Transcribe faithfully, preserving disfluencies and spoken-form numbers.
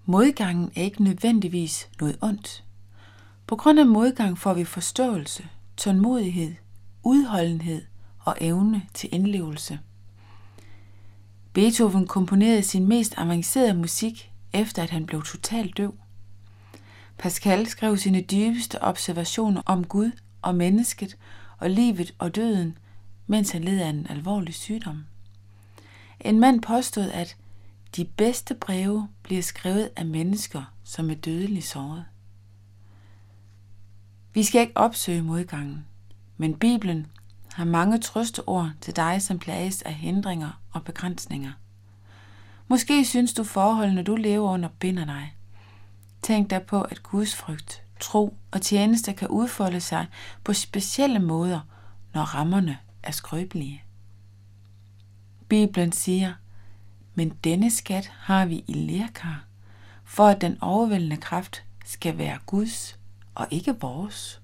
Modgangen er ikke nødvendigvis noget ondt. På grund af modgang får vi forståelse, tålmodighed, udholdenhed og evne til indlevelse. Beethoven komponerede sin mest avancerede musik, efter at han blev totalt døv. Pascal skrev sine dybeste observationer om Gud og mennesket og livet og døden, mens han led af en alvorlig sygdom. En mand påstod, at de bedste breve bliver skrevet af mennesker, som er dødeligt såret. Vi skal ikke opsøge modgangen, men Bibelen har mange trøsteord til dig, som plages af hindringer og begrænsninger. Måske synes du forholdene, du lever under, binder dig. Tænk dig på, at Guds frygt, tro og tjeneste kan udfolde sig på specielle måder, når rammerne er skrøbelige. Bibelen siger, men denne skat har vi i lerkar, for at den overvældende kraft skal være Guds og ikke vores.